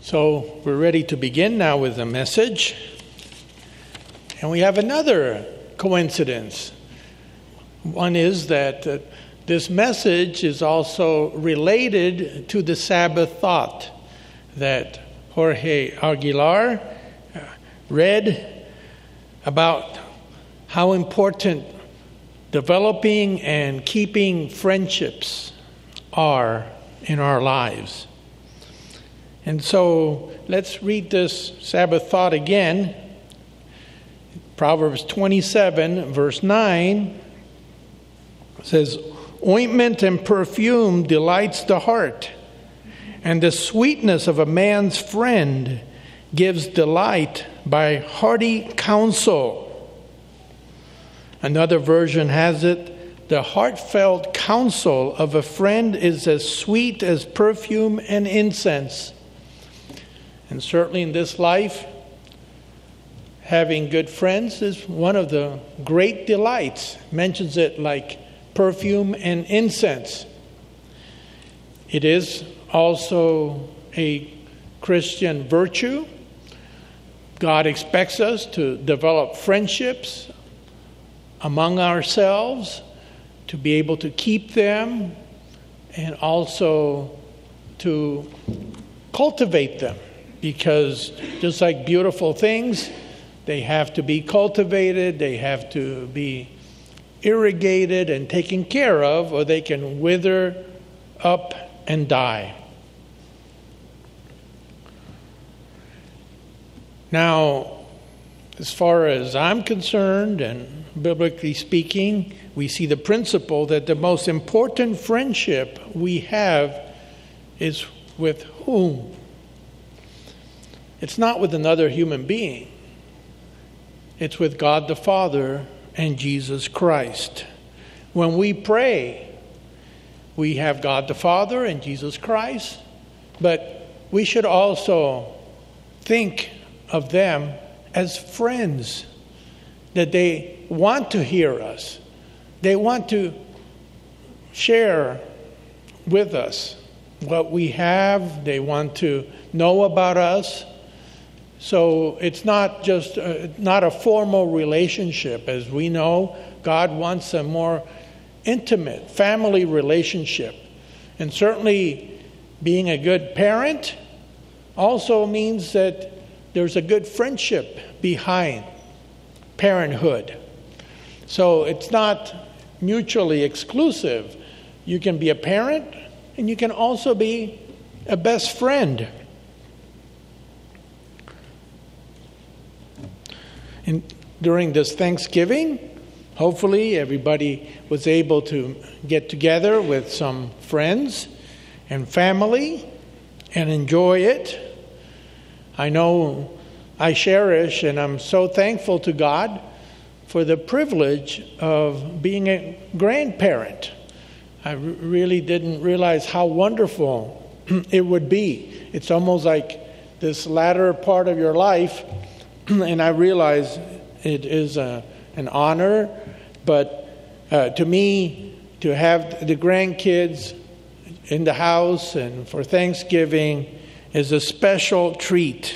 So we're ready to begin now with the message. And we have another coincidence. One is that this message is also related to the Sabbath thought that Jorge Aguilar read about how important developing and keeping friendships are in our lives. And so let's read this Sabbath thought again. Proverbs 27, verse 9 says, "Ointment and perfume delights the heart, and the sweetness of a man's friend gives delight by hearty counsel." Another version has it, "The heartfelt counsel of a friend is as sweet as perfume and incense." And certainly in this life, having good friends is one of the great delights. Mentions it like perfume and incense. It is also a Christian virtue. God expects us to develop friendships among ourselves, to be able to keep them, and also to cultivate them. Because just like beautiful things, they have to be cultivated, they have to be irrigated and taken care of, or they can wither up and die. Now, as far as I'm concerned, and biblically speaking, we see the principle that the most important friendship we have is with whom? It's not with another human being. It's with God the Father and Jesus Christ. When we pray, we have God the Father and Jesus Christ, but we should also think of them as friends, that they want to hear us. They want to share with us what we have. They want to know about us. So it's not just not a formal relationship. As we know, God wants a more intimate family relationship. And certainly being a good parent also means that there's a good friendship behind parenthood. So it's not mutually exclusive. You can be a parent and you can also be a best friend. And during this Thanksgiving, hopefully everybody was able to get together with some friends and family and enjoy it. I know I cherish and I'm so thankful to God for the privilege of being a grandparent. I really didn't realize how wonderful it would be. It's almost like this latter part of your life. And I realize it is an honor, but to me, to have the grandkids in the house and for Thanksgiving is a special treat.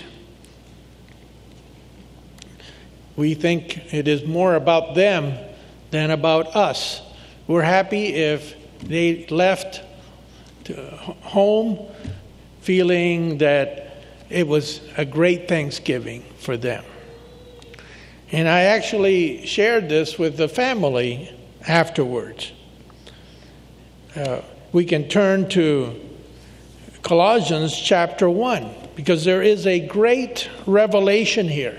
We think it is more about them than about us. We're happy if they left home feeling that it was a great Thanksgiving for them. And I actually shared this with the family afterwards. We can turn to Colossians chapter 1, because there is a great revelation here.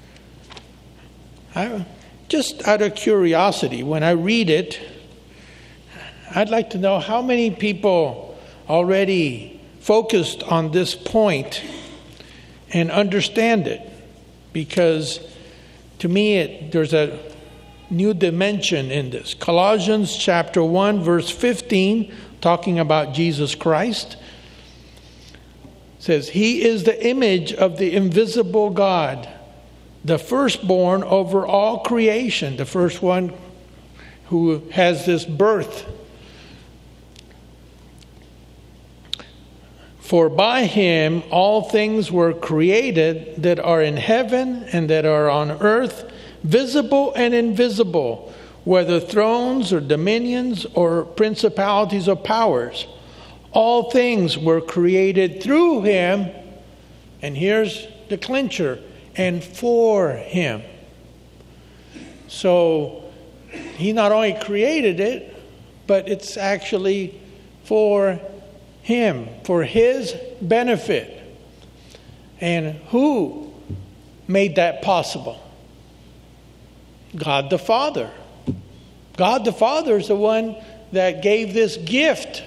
Just out of curiosity, when I read it, I'd like to know how many people already focused on this point and understand it, because to me there's a new dimension in this. Colossians chapter 1 verse 15, talking about Jesus Christ, says, "He is the image of the invisible God, the firstborn over all creation," the first one who has this birth. For by him all things were created that are in heaven and that are on earth, visible and invisible, whether thrones or dominions or principalities or powers. All things were created through him, and here's the clincher, and for him. So he not only created it, but it's actually for him, for his benefit. And who made that possible? God the Father. God the Father is the one that gave this gift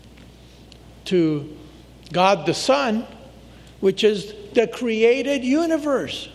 to God the Son, which is the created universe.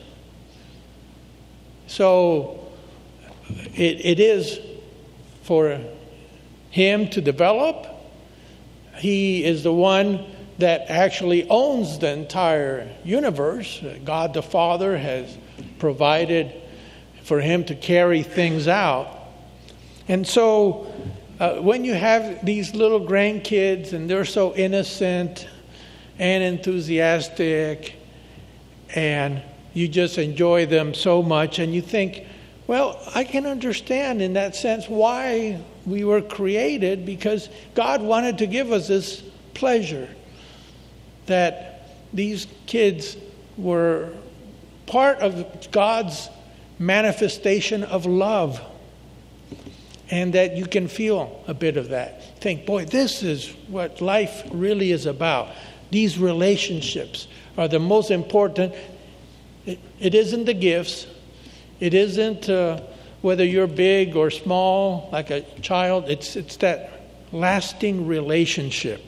So it is for him to develop. He is the one that actually owns the entire universe. God the Father has provided for him to carry things out. And so when you have these little grandkids and they're so innocent and enthusiastic and you just enjoy them so much and you think, well, I can understand in that sense why we were created, because God wanted to give us this pleasure that these kids were part of God's manifestation of love, and that you can feel a bit of that. Think, boy, this is what life really is about. These relationships are the most important. It isn't the gifts. It isn't whether you're big or small, like a child. It's that lasting relationship.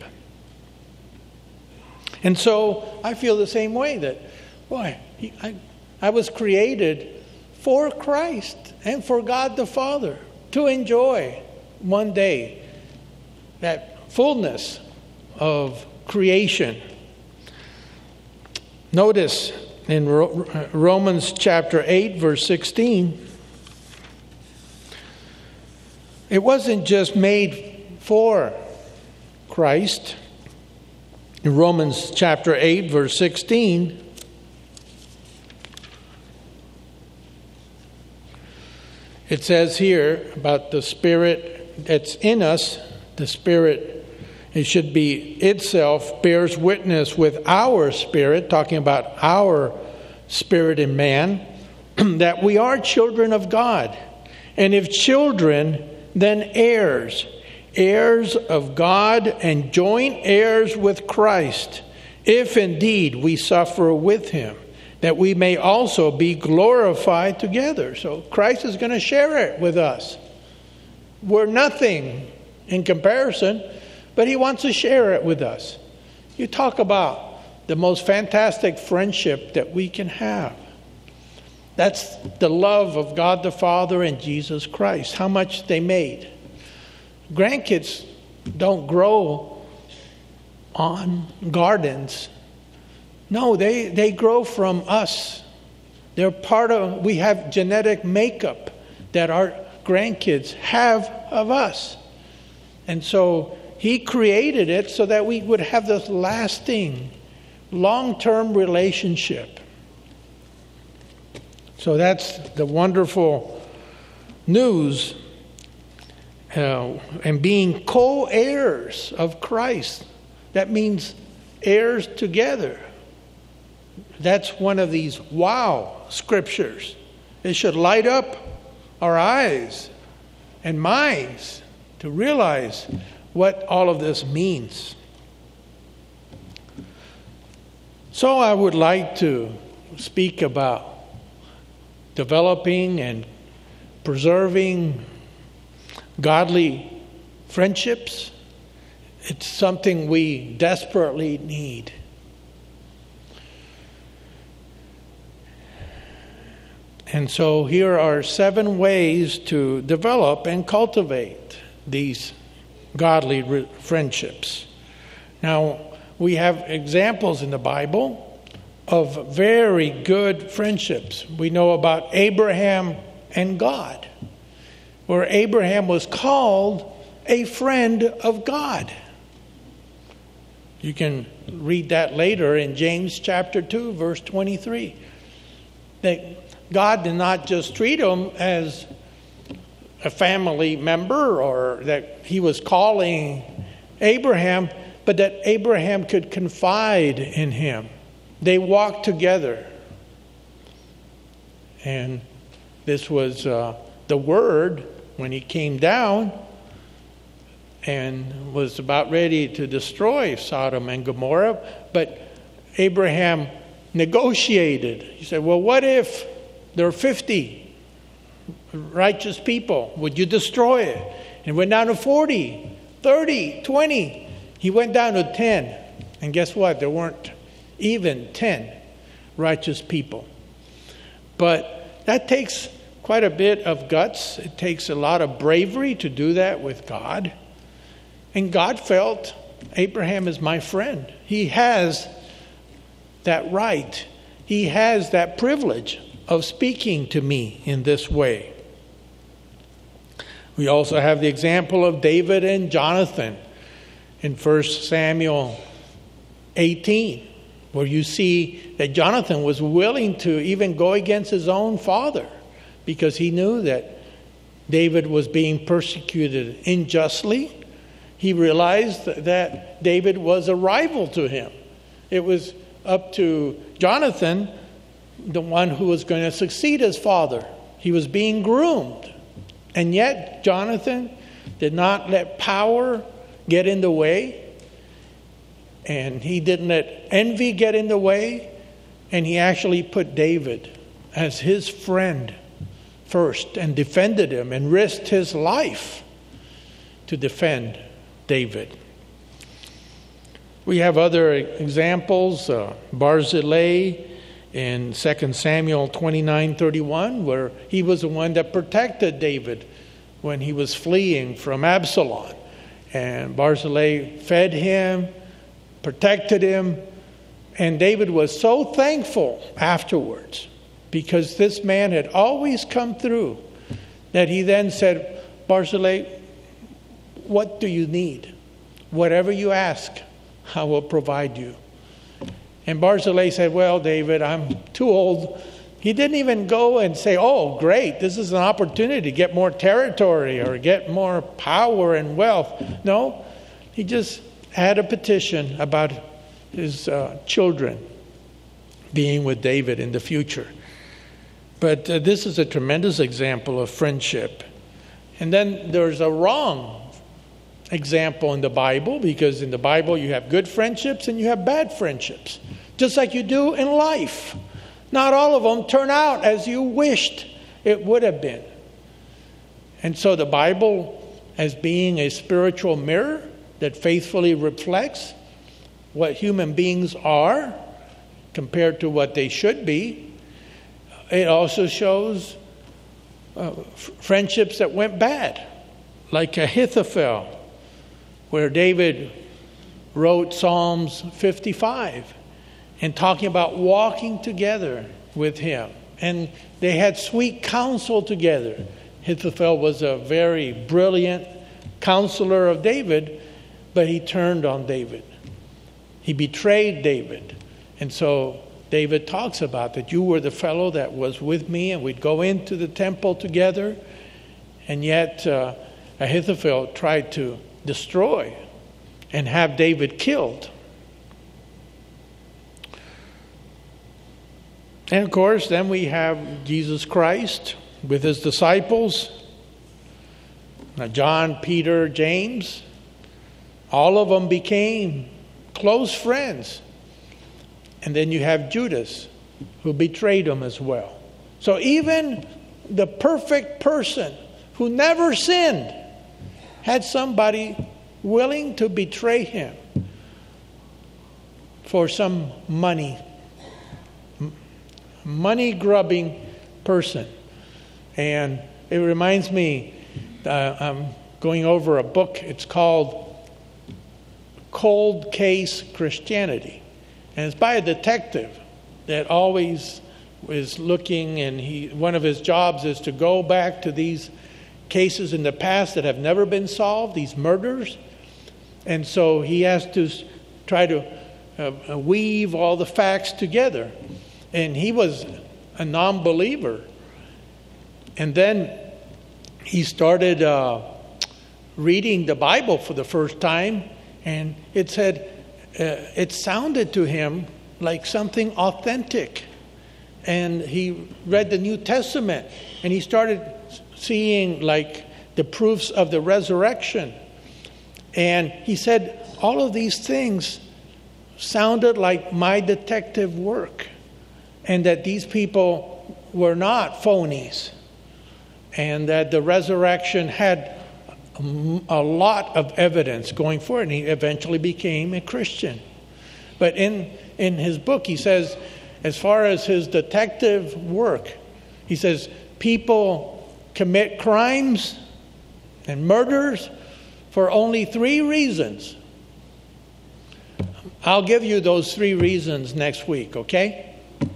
And so I feel the same way that, boy, I was created for Christ and for God the Father to enjoy one day that fullness of creation. Notice in Romans chapter 8, verse 16, it wasn't just made for Christ. In Romans chapter 8, verse 16, it says here about the Spirit that's in us, the Spirit, it should be itself bears witness with our spirit, talking about our spirit in man, that we are children of God. And if children, then heirs, heirs of God and joint heirs with Christ, if indeed we suffer with him, that we may also be glorified together. So Christ is going to share it with us. We're nothing in comparison, but he wants to share it with us. You talk about the most fantastic friendship that we can have. That's the love of God the Father and Jesus Christ. How much they made. Grandkids don't grow on gardens. No, they grow from us. They're part of, we have genetic makeup that our grandkids have of us. And so he created it so that we would have this lasting, long-term relationship. So that's the wonderful news. And being co-heirs of Christ. That means heirs together. That's one of these wow scriptures. It should light up our eyes and minds to realize what all of this means. So I would like to speak about developing and preserving godly friendships. It's something we desperately need. And so here are 7 ways to develop and cultivate these godly friendships. Now, we have examples in the Bible of very good friendships. We know about Abraham and God, where Abraham was called a friend of God. You can read that later in James chapter 2, verse 23. That God did not just treat him as a family member, or that he was calling Abraham, but that Abraham could confide in him. They walked together. And this was the word when he came down and was about ready to destroy Sodom and Gomorrah. But Abraham negotiated. He said, well, what if there are 50 righteous people? Would you destroy it? And it went down to 40, 30, 20. He went down to 10. And guess what? There weren't even 10 righteous people. But that takes quite a bit of guts. It takes a lot of bravery to do that with God. And God felt, Abraham is my friend. He has that right. He has that privilege of speaking to me in this way. We also have the example of David and Jonathan in 1 Samuel 18, where you see that Jonathan was willing to even go against his own father because he knew that David was being persecuted unjustly. He realized that David was a rival to him. It was up to Jonathan, the one who was going to succeed his father. He was being groomed. And yet Jonathan did not let power get in the way. And he didn't let envy get in the way. And he actually put David as his friend first and defended him and risked his life to defend David. We have other examples. Barzillai in 2 Samuel 29:31, where he was the one that protected David when he was fleeing from Absalom. And Barzillai fed him, protected him, and David was so thankful afterwards because this man had always come through that he then said, Barzillai, what do you need? Whatever you ask, I will provide you. And Barzillai said, well, David, I'm too old. He didn't even go and say, oh, great, this is an opportunity to get more territory or get more power and wealth. No, he just had a petition about his children being with David in the future. But this is a tremendous example of friendship. And then there's a wrong example in the Bible, because in the Bible you have good friendships and you have bad friendships, just like you do in life. Not all of them turn out as you wished it would have been. And so the Bible, as being a spiritual mirror that faithfully reflects what human beings are compared to what they should be, it also shows friendships that went bad, like Ahithophel, where David wrote Psalms 55 and talking about walking together with him. And they had sweet counsel together. Ahithophel was a very brilliant counselor of David, but he turned on David. He betrayed David. And so David talks about that. You were the fellow that was with me, and we'd go into the temple together. And yet Ahithophel tried to destroy and have David killed. And of course, then we have Jesus Christ with his disciples. Now, John, Peter, James, all of them became close friends. And then you have Judas, who betrayed him as well. So even the perfect person who never sinned had somebody willing to betray him for some money-grubbing person. And it reminds me, I'm going over a book. It's called Cold Case Christianity. And it's by a detective that always is looking, and one of his jobs is to go back to these cases in the past that have never been solved, these murders. And so he has to try to weave all the facts together. And he was a non-believer. And then he started reading the Bible for the first time, and it said, it sounded to him like something authentic. And he read the New Testament, and he started seeing like the proofs of the resurrection. And he said, all of these things sounded like my detective work, and that these people were not phonies, and that the resurrection had a lot of evidence going for it, and he eventually became a Christian. But in his book, he says, as far as his detective work, he says, people commit crimes and murders for only 3 reasons. I'll give you those 3 reasons next week, okay?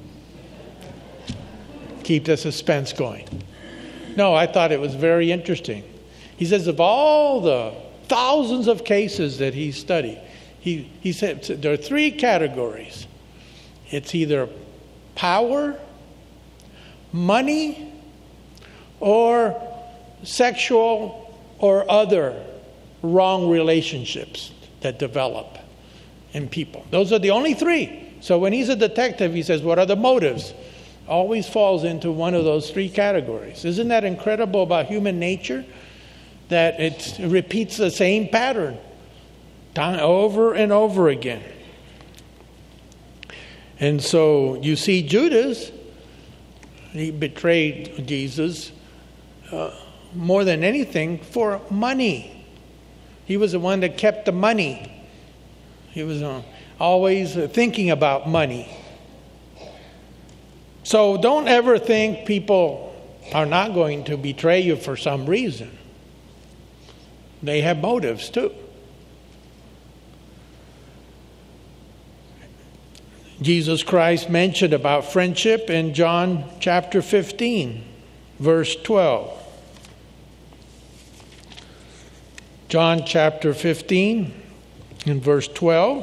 Keep the suspense going. No, I thought it was very interesting. He says of all the thousands of cases that he studied, he said there are 3 categories. It's either power, money, or sexual or other wrong relationships that develop in people. Those are the only 3. So when he's a detective, he says, what are the motives? Always falls into one of those 3 categories. Isn't that incredible about human nature? That it repeats the same pattern over and over again. And so you see Judas, he betrayed Jesus more than anything for money. He was the one that kept the money. He was always thinking about money. So don't ever think people are not going to betray you for some reason. They have motives too. Jesus Christ mentioned about friendship in John chapter 15, verse 12. John chapter 15, in verse 12.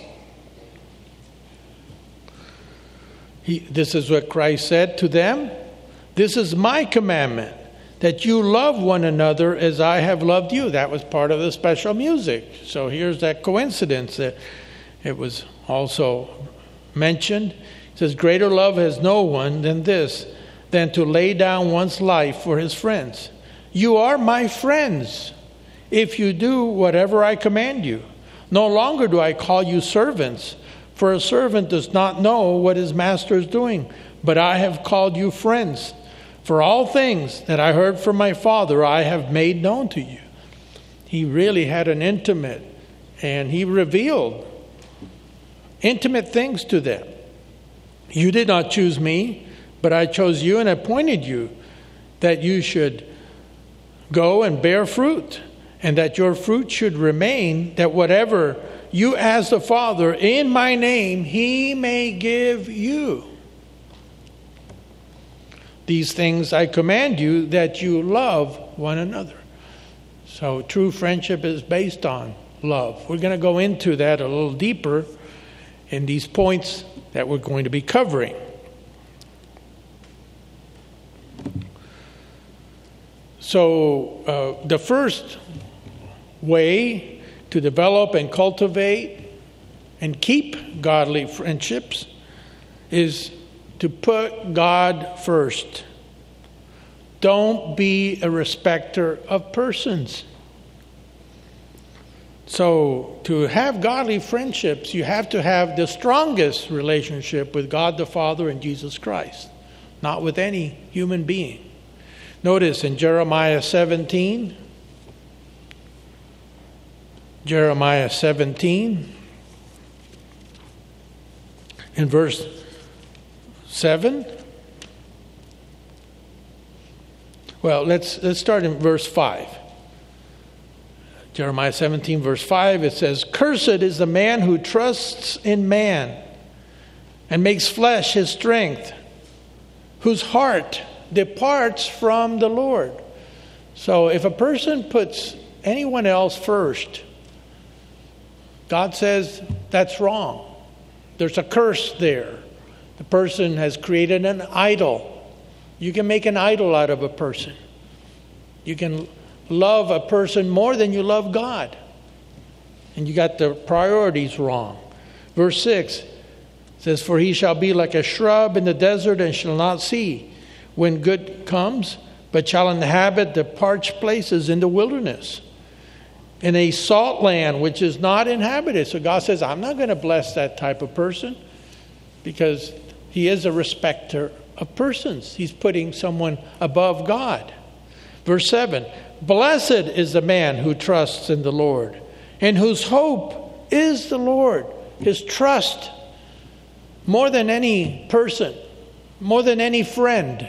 This is what Christ said to them. This is my commandment, that you love one another as I have loved you. That was part of the special music. So here's that coincidence that it was also mentioned. It says, greater love has no one than this, than to lay down one's life for his friends. You are my friends if you do whatever I command you. No longer do I call you servants, for a servant does not know what his master is doing, but I have called you friends. For all things that I heard from my Father, I have made known to you. He really had an intimate, and he revealed intimate things to them. You did not choose me, but I chose you and appointed you that you should go and bear fruit, and that your fruit should remain, that whatever you ask the Father in my name, he may give you. These things I command you, that you love one another. So true friendship is based on love. We're going to go into that a little deeper in these points that we're going to be covering. So the first way to develop and cultivate and keep godly friendships is to put God first. Don't be a respecter of persons. So to have godly friendships, you have to have the strongest relationship with God the Father and Jesus Christ, not with any human being. Notice in Jeremiah 17, in verse 7. Well, let's start in verse 5. Jeremiah 17, verse 5, it says, "Cursed is the man who trusts in man and makes flesh his strength, whose heart departs from the Lord." So if a person puts anyone else first, God says that's wrong. There's a curse there. The person has created an idol. You can make an idol out of a person. You can love a person more than you love God. And you got the priorities wrong. Verse 6 says, "For he shall be like a shrub in the desert and shall not see when good comes, but shall inhabit the parched places in the wilderness, in a salt land which is not inhabited." So God says, I'm not going to bless that type of person because he is a respecter of persons. He's putting someone above God. Verse 7, "Blessed is the man who trusts in the Lord, and whose hope is the Lord." His trust, more than any person, more than any friend.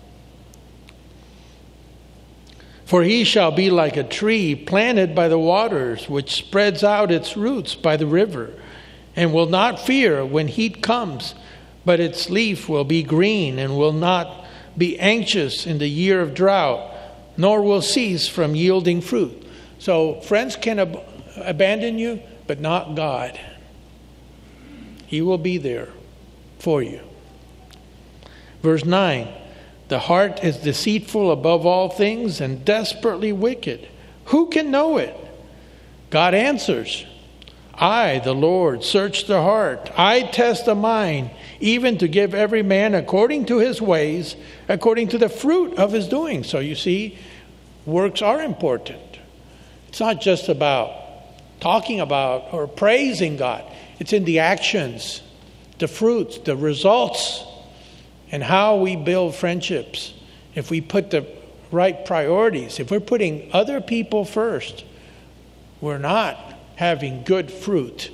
"For he shall be like a tree planted by the waters, which spreads out its roots by the river, and will not fear when heat comes, but its leaf will be green, and will not be anxious in the year of drought, nor will cease from yielding fruit." So friends can abandon you, but not God. He will be there for you. Verse 9, "The heart is deceitful above all things and desperately wicked. Who can know it?" God answers, "I, the Lord, search the heart. I test the mind, even to give every man according to his ways, according to the fruit of his doing." So you see, works are important. It's not just about talking about or praising God. It's in the actions, the fruits, the results, and how we build friendships. If we put the right priorities, if we're putting other people first, we're not having good fruit.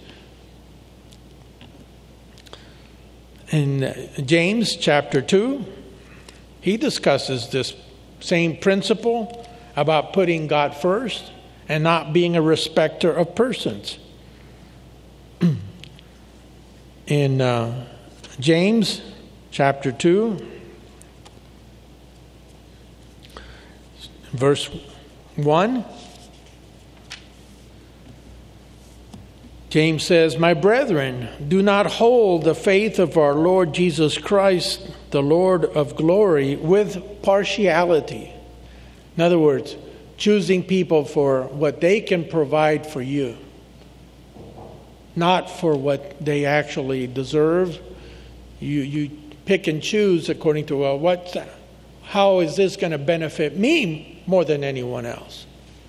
In James chapter 2, he discusses this same principle about putting God first and not being a respecter of persons. In James chapter 2, verse 1, James says, "My brethren, do not hold the faith of our Lord Jesus Christ, the Lord of glory, with partiality." In other words, choosing people for what they can provide for you, not for what they actually deserve. You pick and choose according to, well, how is this going to benefit me more than anyone else?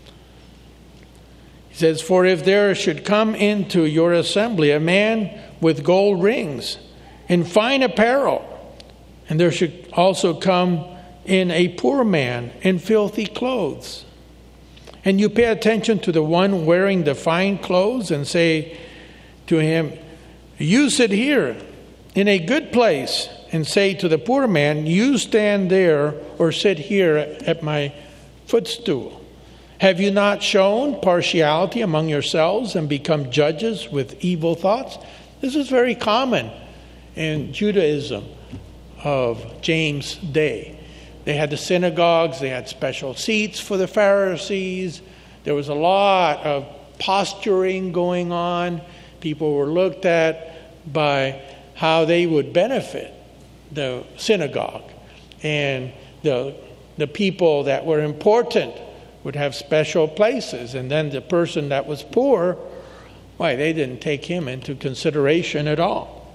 He says, "For if there should come into your assembly a man with gold rings and fine apparel, and there should also come in a poor man in filthy clothes, and you pay attention to the one wearing the fine clothes and say to him, 'You sit here in a good place,' and say to the poor man, 'You stand there or sit here at my footstool.' Have you not shown partiality among yourselves and become judges with evil thoughts?" This is very common in Judaism of James' day. They had the synagogues, they had special seats for the Pharisees. There was a lot of posturing going on. People were looked at by how they would benefit the synagogue. And the people that were important would have special places. And then the person that was poor, why, they didn't take him into consideration at all.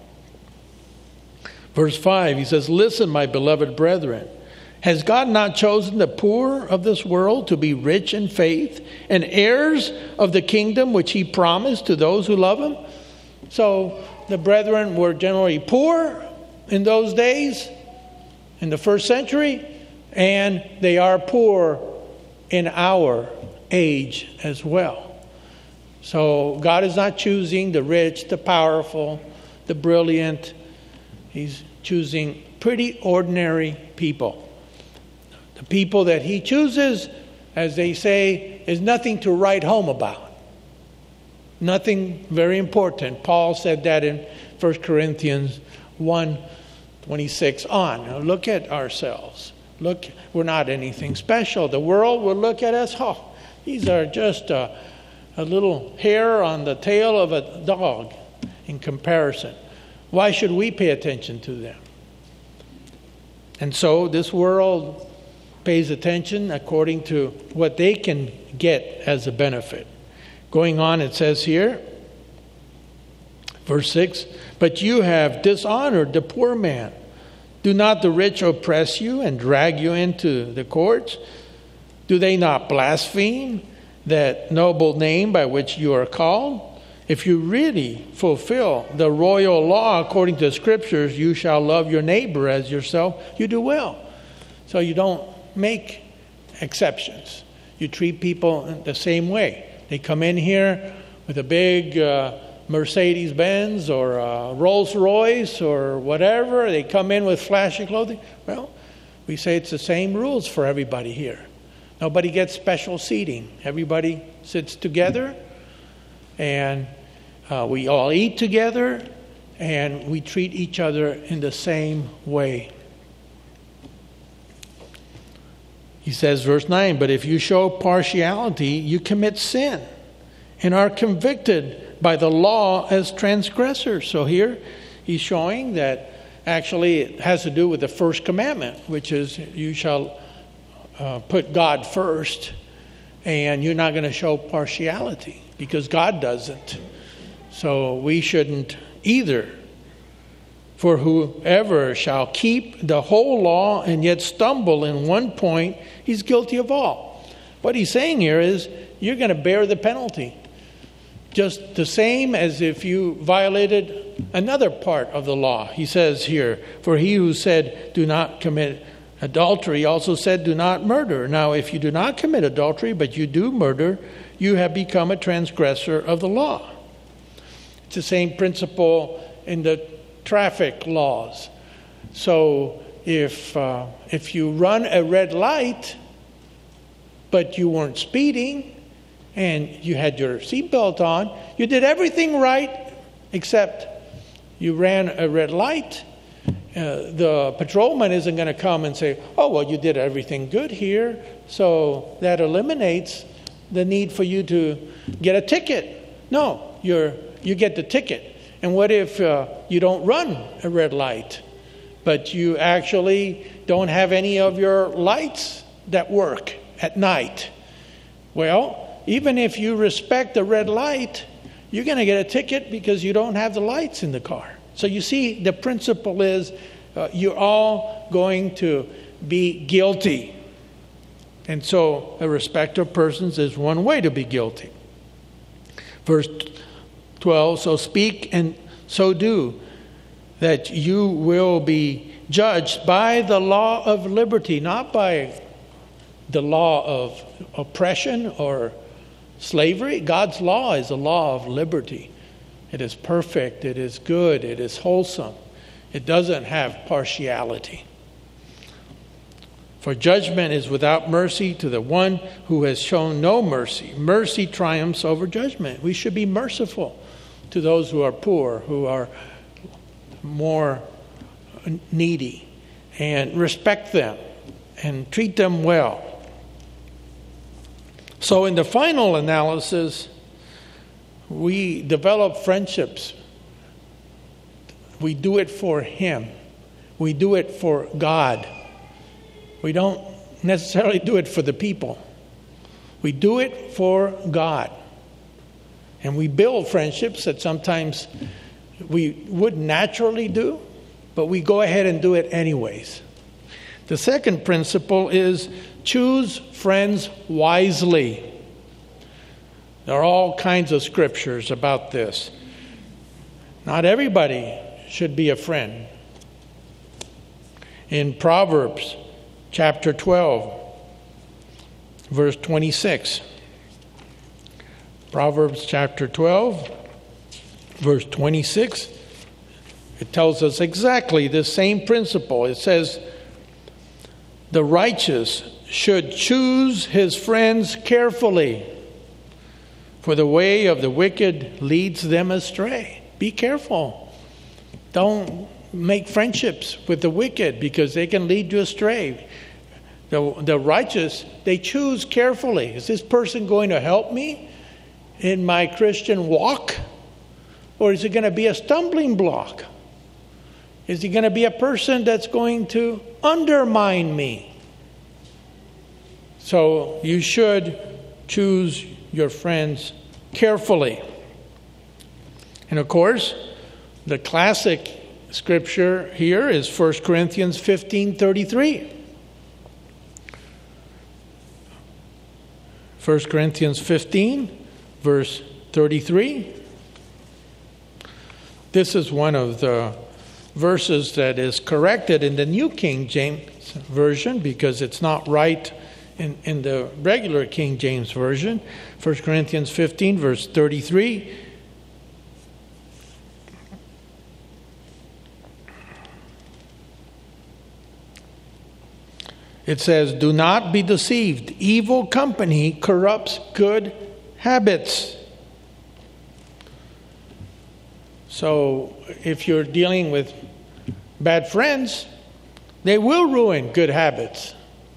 Verse 5, he says, "Listen, my beloved brethren, has God not chosen the poor of this world to be rich in faith and heirs of the kingdom which he promised to those who love him?" So the brethren were generally poor in those days, in the first century, and they are poor in our age as well. So God is not choosing the rich, the powerful, the brilliant. He's choosing pretty ordinary people. The people that he chooses, as they say, is nothing to write home about. Nothing very important. Paul said that in 1 Corinthians 1:26 on. Now look at ourselves. Look, we're not anything special. The world will look at us, these are just a little hair on the tail of a dog in comparison. Why should we pay attention to them? And so this world pays attention according to what they can get as a benefit. Going on, it says here, verse 6, but you have dishonored the poor man. Do not the rich oppress you and drag you into the courts? Do they not blaspheme that noble name by which you are called? If you really fulfill the royal law according to the scriptures, you shall love your neighbor as yourself, you do well. So you don't make exceptions. You treat people the same way. They come in here with a big Mercedes-Benz or a Rolls-Royce or whatever. They come in with flashy clothing. Well, we say it's the same rules for everybody here. Nobody gets special seating. Everybody sits together, and we all eat together, and we treat each other in the same way. He says, verse 9, but if you show partiality, you commit sin and are convicted by the law as transgressors. So here he's showing that actually it has to do with the first commandment, which is you shall put God first, and you're not going to show partiality because God doesn't. So we shouldn't either. For whoever shall keep the whole law and yet stumble in one point, he's guilty of all. What he's saying here is you're going to bear the penalty. Just the same as if you violated another part of the law. He says here, for he who said, do not commit adultery, also said, do not murder. Now, if you do not commit adultery, but you do murder, you have become a transgressor of the law. It's the same principle in the traffic laws. So if you run a red light, but you weren't speeding, and you had your seatbelt on, you did everything right except you ran a red light. The patrolman isn't going to come and say, oh, well, you did everything good here, so that eliminates the need for you to get a ticket. No, you get the ticket. And what if you don't run a red light, but you actually don't have any of your lights that work at night? Well, even if you respect the red light, you're going to get a ticket because you don't have the lights in the car. So you see, the principle is you're all going to be guilty. And so a respect of persons is one way to be guilty. Verse 12, so speak and so do, that you will be judged by the law of liberty, not by the law of oppression or slavery. God's law is a law of liberty. It is perfect, it is good, it is wholesome. It doesn't have partiality. For judgment is without mercy to the one who has shown no mercy. Mercy triumphs over judgment. We should be merciful to those who are poor, who are more needy, and respect them and treat them well. So in the final analysis, we develop friendships. We do it for Him. We do it for God. We don't necessarily do it for the people. We do it for God. And we build friendships that sometimes we wouldn't naturally do, but we go ahead and do it anyways. The second principle is choose friends wisely. There are all kinds of scriptures about this. Not everybody should be a friend. In Proverbs chapter 12, verse 26. Proverbs chapter 12, verse 26. It tells us exactly the same principle. It says, the righteous should choose his friends carefully, for the way of the wicked leads them astray. Be careful. Don't make friendships with the wicked because they can lead you astray. The righteous, they choose carefully. Is this person going to help me? in my Christian walk? Or is it going to be a stumbling block? Is he going to be a person that's going to undermine me? So you should choose your friends carefully. And of course, the classic scripture here is 1 Corinthians 15:33. 1 Corinthians 15, verse 33. This is one of the verses that is corrected in the New King James Version because it's not right in the regular King James Version. 1 Corinthians 15, verse 33. It says, "Do not be deceived. Evil company corrupts good habits." So if you're dealing with bad friends, they will ruin good habits.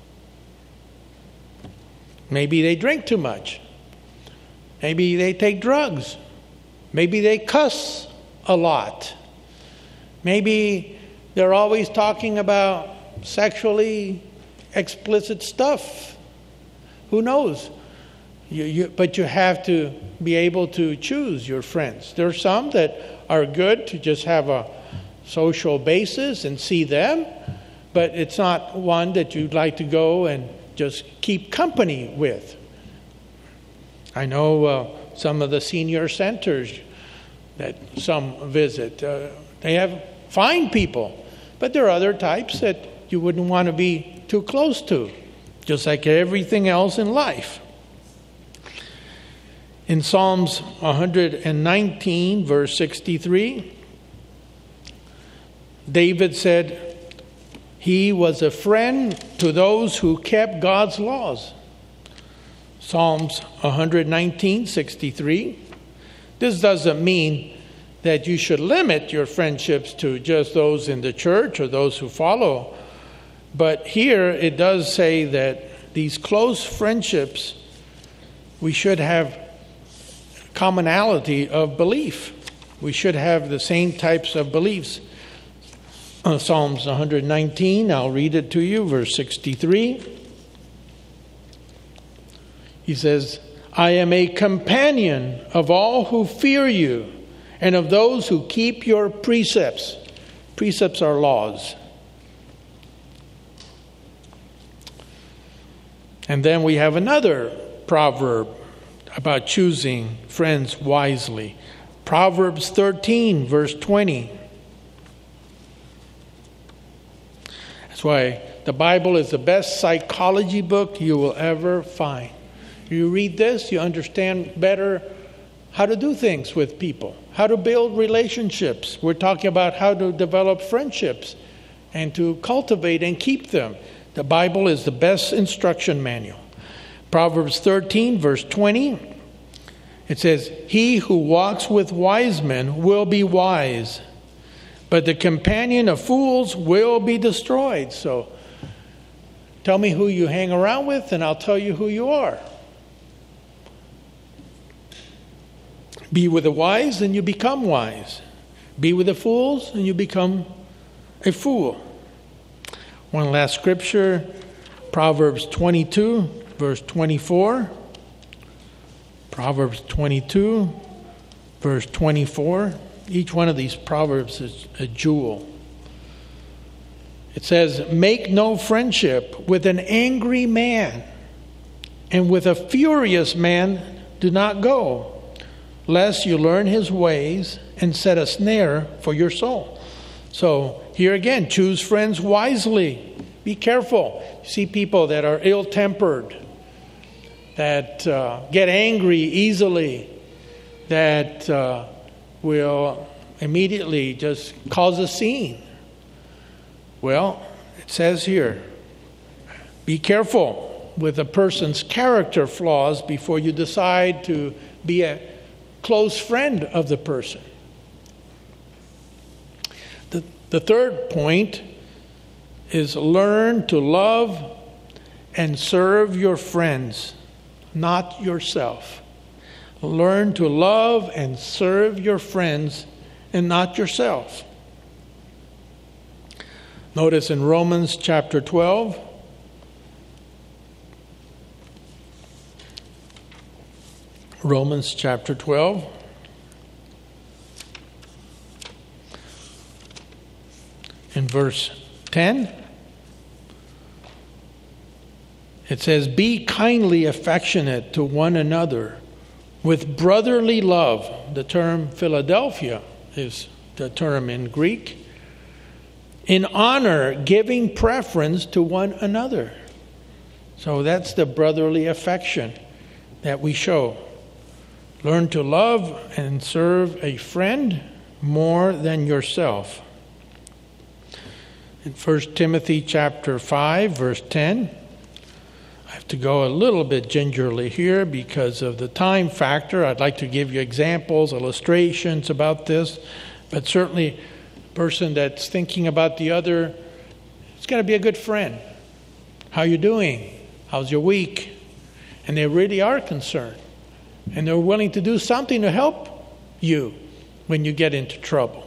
Maybe they drink too much. Maybe they take drugs. Maybe they cuss a lot. Maybe they're always talking about sexually explicit stuff. Who knows? But you have to be able to choose your friends. There are some that are good to just have a social basis and see them, but it's not one that you'd like to go and just keep company with. I know some of the senior centers that some visit. They have fine people, but there are other types that you wouldn't want to be too close to, just like everything else in life. In Psalms 119, verse 63, David said, "He was a friend to those who kept God's laws." Psalms 119, 63. This doesn't mean that you should limit your friendships to just those in the church or those who follow. But here it does say that these close friendships, we should have commonality of belief. We should have the same types of beliefs. Psalms 119, I'll read it to you, verse 63. He says, "I am a companion of all who fear you and of those who keep your precepts." Precepts are laws. And then we have another proverb about choosing friends wisely. Proverbs 13, verse 20. That's why the Bible is the best psychology book you will ever find. You read this, you understand better how to do things with people, how to build relationships. We're talking about how to develop friendships and to cultivate and keep them. The Bible is the best instruction manual. Proverbs 13, verse 20, it says, "He who walks with wise men will be wise, but the companion of fools will be destroyed." So, tell me who you hang around with, and I'll tell you who you are. Be with the wise, and you become wise. Be with the fools, and you become a fool. One last scripture, Proverbs 22, verse 24. Proverbs 22, verse 24. Each one of these proverbs is a jewel. It says, "Make no friendship with an angry man, and with a furious man do not go, lest you learn his ways and set a snare for your soul." So here again, choose friends wisely. Be careful. You see people that are ill-tempered, that get angry easily, that will immediately just cause a scene. Well, it says here, be careful with a person's character flaws before you decide to be a close friend of the person. The third point is learn to love and serve your friends, not yourself. learn to love and serve your friends and not yourself. Notice in Romans chapter 12, Romans chapter 12, in verse 10, it says, "Be kindly affectionate to one another with brotherly love." The term Philadelphia is the term in Greek. "In honor, giving preference to one another." So that's the brotherly affection that we show. Learn to love and serve a friend more than yourself. In 1 Timothy chapter 5, verse 10, I have to go a little bit gingerly here because of the time factor. I'd like to give you examples, illustrations about this, but certainly a person that's thinking about the other, it's got to be a good friend. How you doing? How's your week? And they really are concerned. And they're willing to do something to help you when you get into trouble.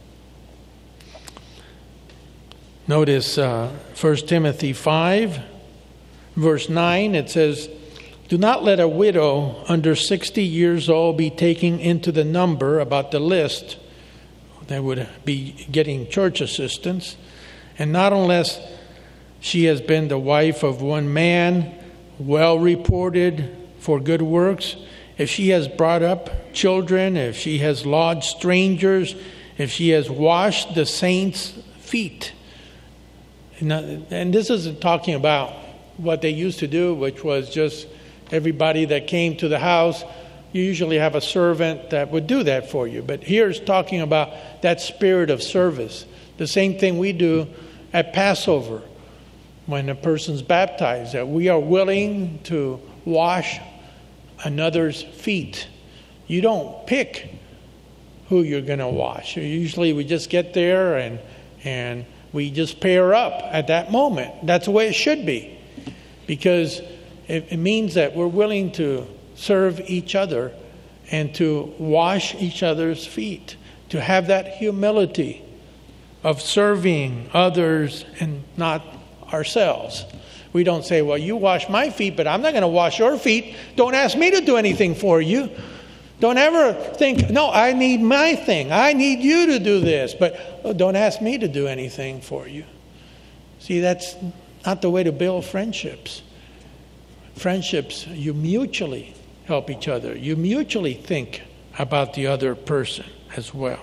Notice 1 Timothy 5, verse 9, it says, "Do not let a widow under 60 years old be taken into the number," about the list that would be getting church assistance, "and not unless she has been the wife of one man, well reported for good works, if she has brought up children, if she has lodged strangers, if she has washed the saints' feet." And this isn't talking about what they used to do, which was just everybody that came to the house, you usually have a servant that would do that for you. But here it's talking about that spirit of service. The same thing we do at Passover when a person's baptized, that we are willing to wash another's feet. You don't pick who you're going to wash. Usually we just get there and we just pair up at that moment. That's the way it should be, because it means that we're willing to serve each other and to wash each other's feet, to have that humility of serving others and not ourselves. We don't say, "Well, you wash my feet, but I'm not going to wash your feet. Don't ask me to do anything for you." Don't ever think, "No, I need my thing. I need you to do this, but don't ask me to do anything for you." See, that's not the way to build friendships. Friendships, you mutually help each other. You mutually think about the other person as well.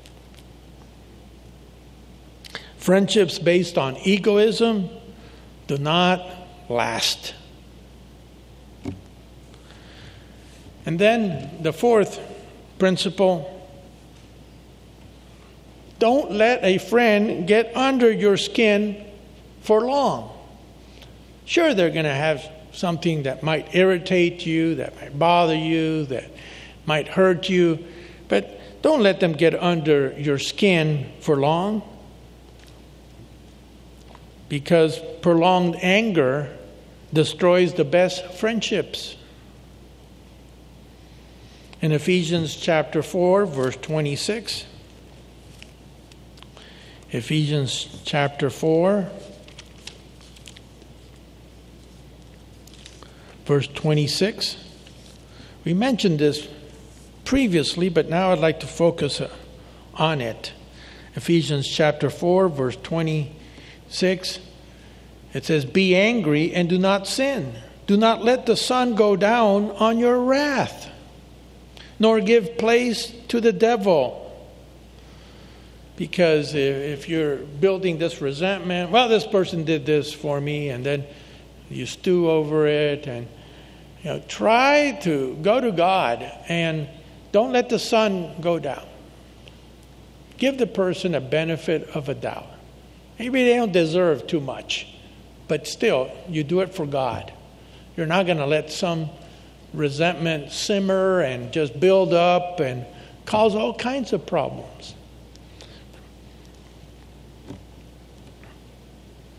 Friendships based on egoism do not last. And then the fourth principle, don't let a friend get under your skin for long. Sure, they're going to have something that might irritate you, that might bother you, that might hurt you, but don't let them get under your skin for long, because prolonged anger destroys the best friendships. In Ephesians chapter 4, verse 26, Ephesians chapter 4, verse 26. We mentioned this previously, but now I'd like to focus on it. Ephesians chapter 4, verse 26. It says, "Be angry and do not sin. Do not let the sun go down on your wrath, nor give place to the devil." Because if you're building this resentment, well, this person did this for me, and then you stew over it, and try to go to God and don't let the sun go down. Give the person a benefit of a doubt. Maybe they don't deserve too much, but still, you do it for God. You're not going to let some resentment simmer and just build up and cause all kinds of problems.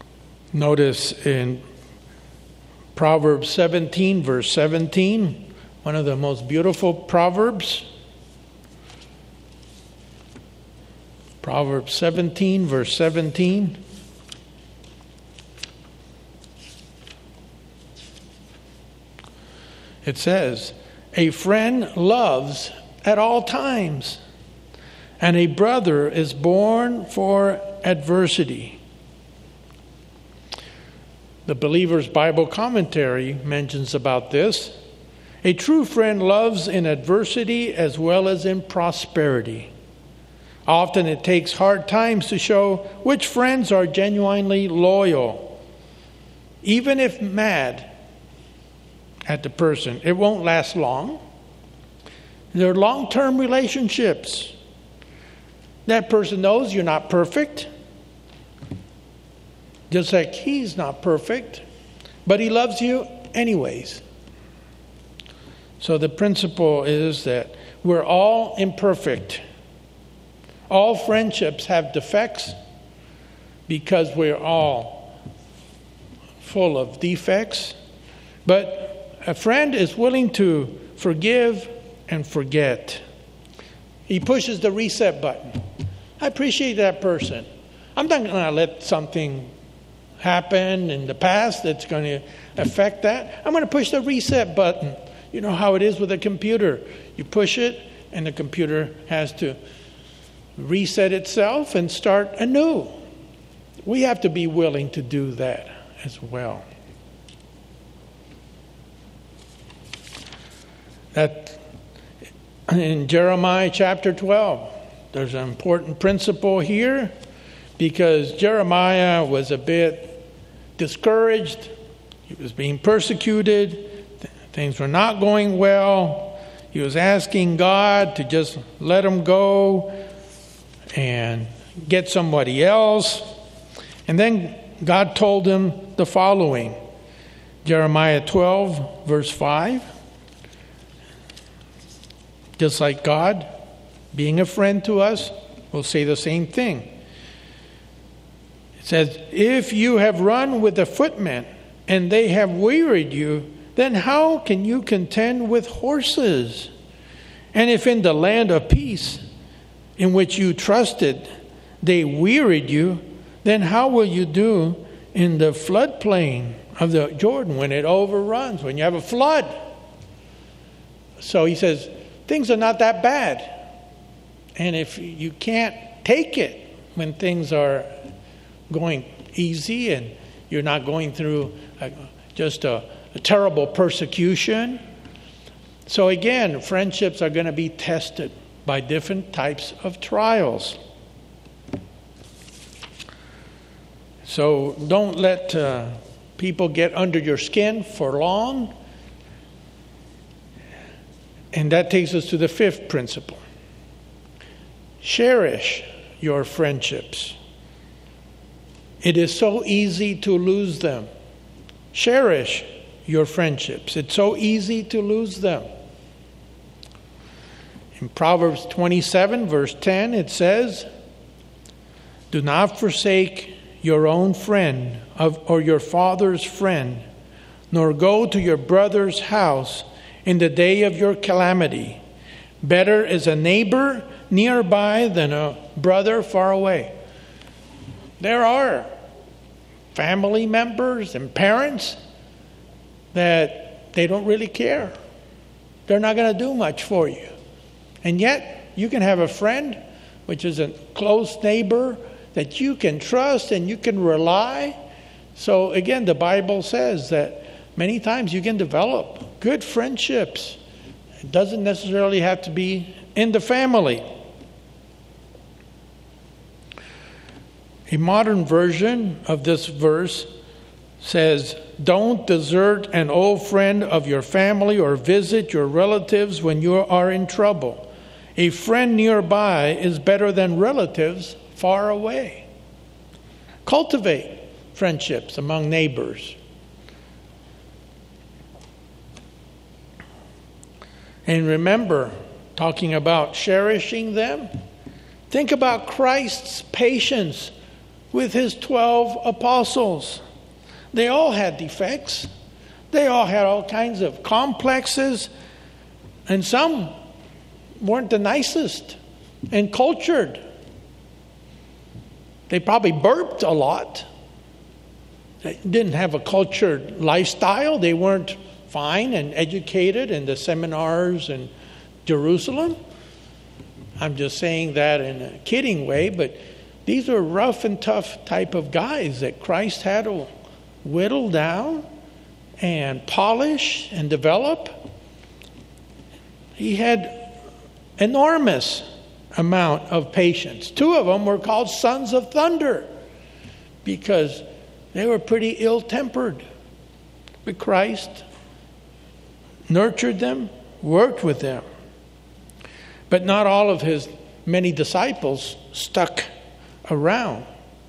Notice in Proverbs 17, verse 17, one of the most beautiful Proverbs. Proverbs 17, verse 17. It says, "A friend loves at all times, and a brother is born for adversity." The Believer's Bible Commentary mentions about this. A true friend loves in adversity as well as in prosperity. Often it takes hard times to show which friends are genuinely loyal. Even if mad at the person, it won't last long. They're long-term relationships. That person knows you're not perfect, just like he's not perfect, but he loves you anyways. So the principle is that we're all imperfect. All friendships have defects because we're all full of defects. But a friend is willing to forgive and forget. He pushes the reset button. I appreciate that person. I'm not going to let something happen in the past that's going to affect that. I'm going to push the reset button. You know how it is with a computer. You push it and the computer has to reset itself and start anew. We have to be willing to do that as well. That in Jeremiah chapter 12, there's an important principle here because Jeremiah was a bit discouraged. He was being persecuted. Things were not going well. He was asking God to just let him go and get somebody else. And then God told him the following. Jeremiah 12, verse 5. Just like God, being a friend to us, will say the same thing. It says, "If you have run with the footmen and they have wearied you, then how can you contend with horses? And if in the land of peace in which you trusted they wearied you, then how will you do in the floodplain of the Jordan when it overruns, when you have a flood?" So he says, things are not that bad. And if you can't take it when things are going easy and you're not going through just a terrible persecution. So again, friendships are going to be tested by different types of trials. So don't let people get under your skin for long. And that takes us to the fifth principle. Cherish your friendships. It is so easy to lose them. Cherish your friendships. It's so easy to lose them. In Proverbs 27, verse 10, it says, "Do not forsake your own friend or your father's friend, nor go to your brother's house in the day of your calamity. Better is a neighbor nearby than a brother far away." There are family members and parents that they don't really care. They're not going to do much for you. And yet, you can have a friend, which is a close neighbor, that you can trust and you can rely. So again, the Bible says that many times you can develop good friendships. It doesn't necessarily have to be in the family. A modern version of this verse says, "Don't desert an old friend of your family or visit your relatives when you are in trouble. A friend nearby is better than relatives far away." Cultivate friendships among neighbors. And remember, talking about cherishing them, think about Christ's patience with his 12 apostles. They all had defects. They all had all kinds of complexes. And some weren't the nicest and cultured. They probably burped a lot. They didn't have a cultured lifestyle. They weren't fine and educated in the seminars in Jerusalem. I'm just saying that in a kidding way, but these are rough and tough type of guys that Christ had to whittle down and polish and develop. He had enormous amount of patience. 2 of them were called sons of thunder because they were pretty ill-tempered. But Christ nurtured them, worked with them. But not all of his many disciples stuck around.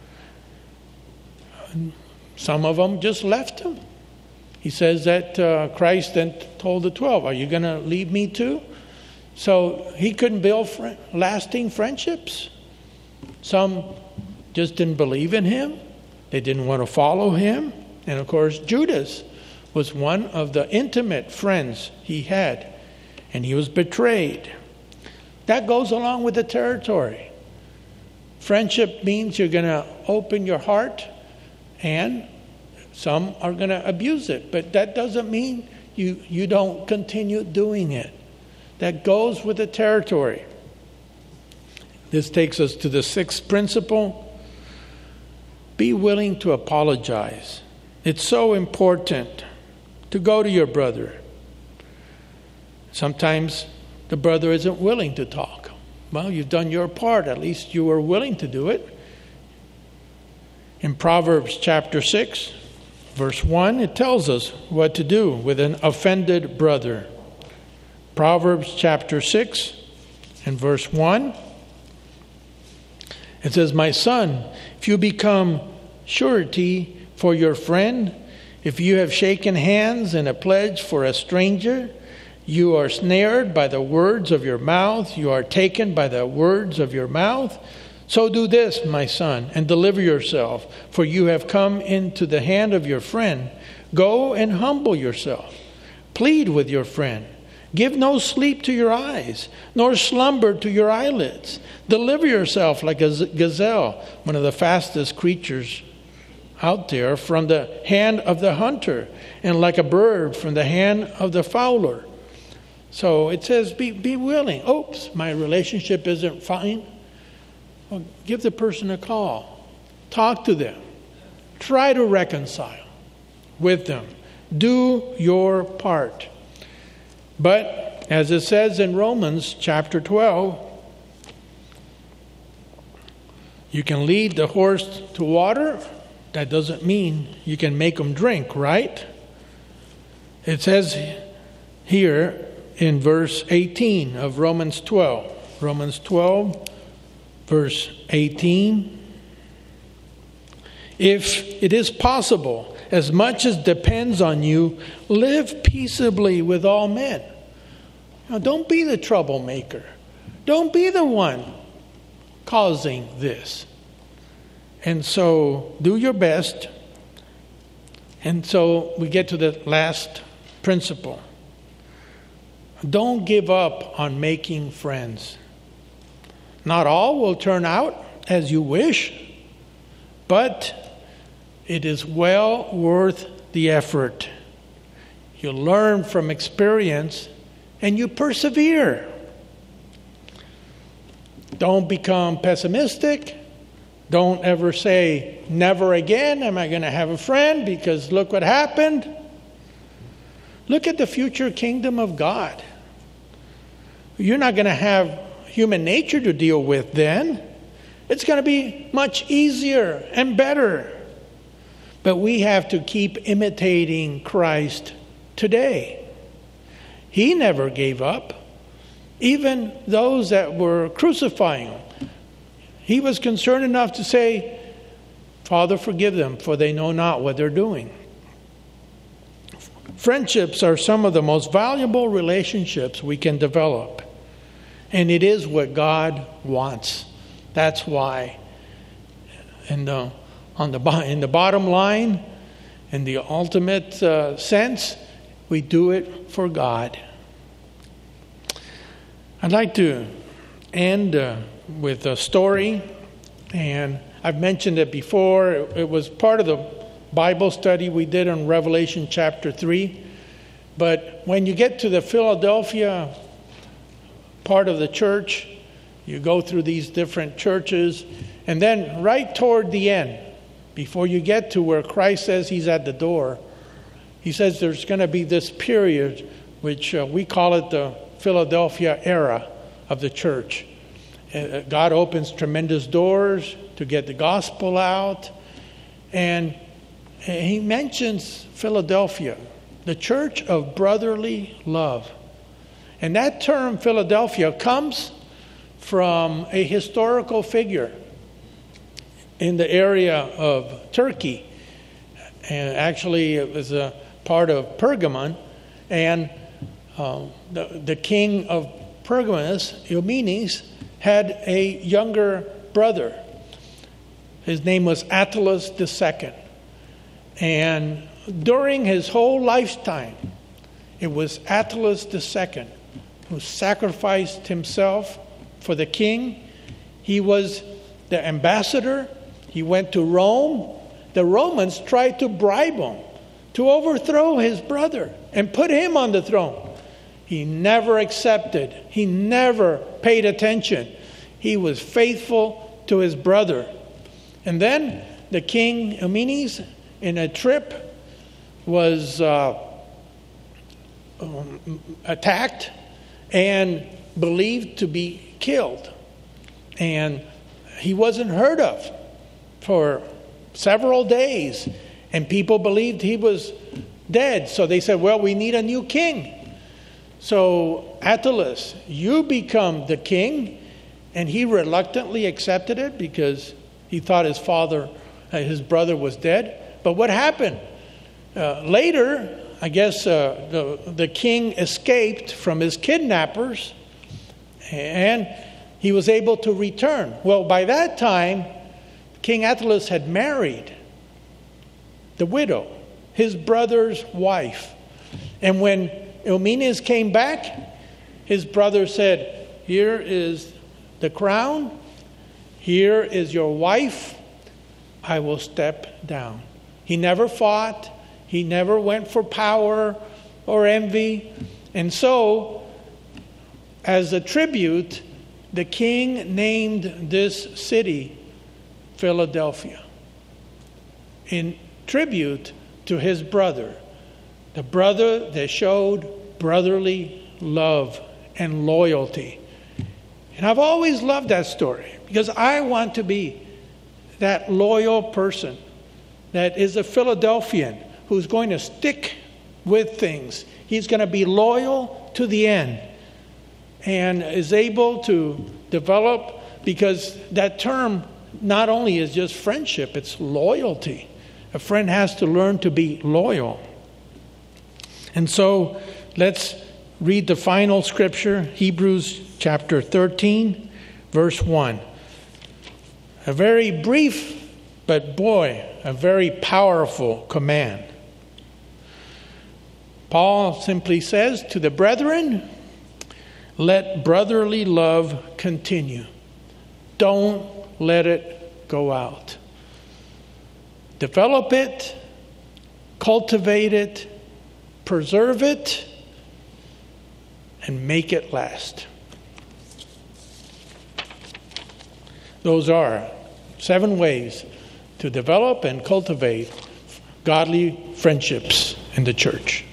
Some of them just left him. He says that Christ then told the 12, are you going to leave me too? So he couldn't build lasting friendships. Some just didn't believe in him. They didn't want to follow him. And of course, Judas was one of the intimate friends he had. And he was betrayed. That goes along with the territory. Friendship means you're going to open your heart, and some are going to abuse it. But that doesn't mean you don't continue doing it. That goes with the territory. This takes us to the 6th principle. Be willing to apologize. It's so important to go to your brother. Sometimes the brother isn't willing to talk. Well, you've done your part. At least you were willing to do it. In Proverbs chapter 6, verse 1, it tells us what to do with an offended brother. Proverbs chapter 6 and verse 1. It says, my son, if you become surety for your friend, if you have shaken hands in a pledge for a stranger, you are snared by the words of your mouth. You are taken by the words of your mouth. So do this, my son, and deliver yourself, for you have come into the hand of your friend. Go and humble yourself. Plead with your friend. Give no sleep to your eyes, nor slumber to your eyelids. Deliver yourself like a gazelle, one of the fastest creatures out there, from the hand of the hunter, and like a bird from the hand of the fowler. So it says, be willing. Oops, my relationship isn't fine. Well, give the person a call. Talk to them. Try to reconcile with them. Do your part. But as it says in Romans chapter 12, you can lead the horse to water. That doesn't mean you can make them drink, right? It says here in verse 18 of Romans 12. Romans 12, verse 18. If it is possible, as much as depends on you, live peaceably with all men. Now, don't be the troublemaker. Don't be the one causing this. And so do your best. And so we get to the last principle. Don't give up on making friends. Not all will turn out as you wish, but it is well worth the effort. You learn from experience and you persevere. Don't become pessimistic. Don't ever say, never again am I going to have a friend, because look what happened. Look at the future kingdom of God. You're not going to have human nature to deal with then. It's going to be much easier and better. But we have to keep imitating Christ today. He never gave up. Even those that were crucifying him, he was concerned enough to say, Father, forgive them, for they know not what they're doing. Friendships are some of the most valuable relationships we can develop. And it is what God wants. That's why in the bottom line, in the ultimate sense, we do it for God. I'd like to end with a story, and I've mentioned it before. It was part of the Bible study we did on Revelation chapter 3. But when you get to the Philadelphia part of the church, you go through these different churches, and then right toward the end, before you get to where Christ says he's at the door, he says there's going to be this period which we call it the Philadelphia era of the church. God opens tremendous doors to get the gospel out. And he mentions Philadelphia, the church of brotherly love. And that term, Philadelphia, comes from a historical figure in the area of Turkey. And actually, it was a part of Pergamon. And the king of Pergamus, Eumenes, had a younger brother. His name was Attalus II. And during his whole lifetime, it was Attalus II who sacrificed himself for the king. He was the ambassador. He went to Rome. The Romans tried to bribe him to overthrow his brother and put him on the throne. He never accepted. He never paid attention. He was faithful to his brother. And then the king Eumenes, in a trip, was attacked and believed to be killed. And he wasn't heard of for several days. And people believed he was dead. So they said, well, we need a new king. So Attalus, you become the king. And he reluctantly accepted it because he thought his brother was dead. But what happened? Later, I guess the king escaped from his kidnappers and he was able to return. Well, by that time, King Attalus had married the widow, his brother's wife. And when Eumenes came back, his brother said, here is the crown, here is your wife, I will step down. He never fought, he never went for power or envy. And so, as a tribute, the king named this city Philadelphia, in tribute to his brother, the brother that showed brotherly love and loyalty. And I've always loved that story because I want to be that loyal person that is a Philadelphian who's going to stick with things. He's going to be loyal to the end and is able to develop, because that term not only is just friendship, it's loyalty. A friend has to learn to be loyal. And so let's read the final scripture, Hebrews chapter 13, verse 1. A very brief, but boy, a very powerful command. Paul simply says to the brethren, let brotherly love continue. Don't let it go out. Develop it, cultivate it, preserve it, and make it last. Those are 7 ways to develop and cultivate godly friendships in the church.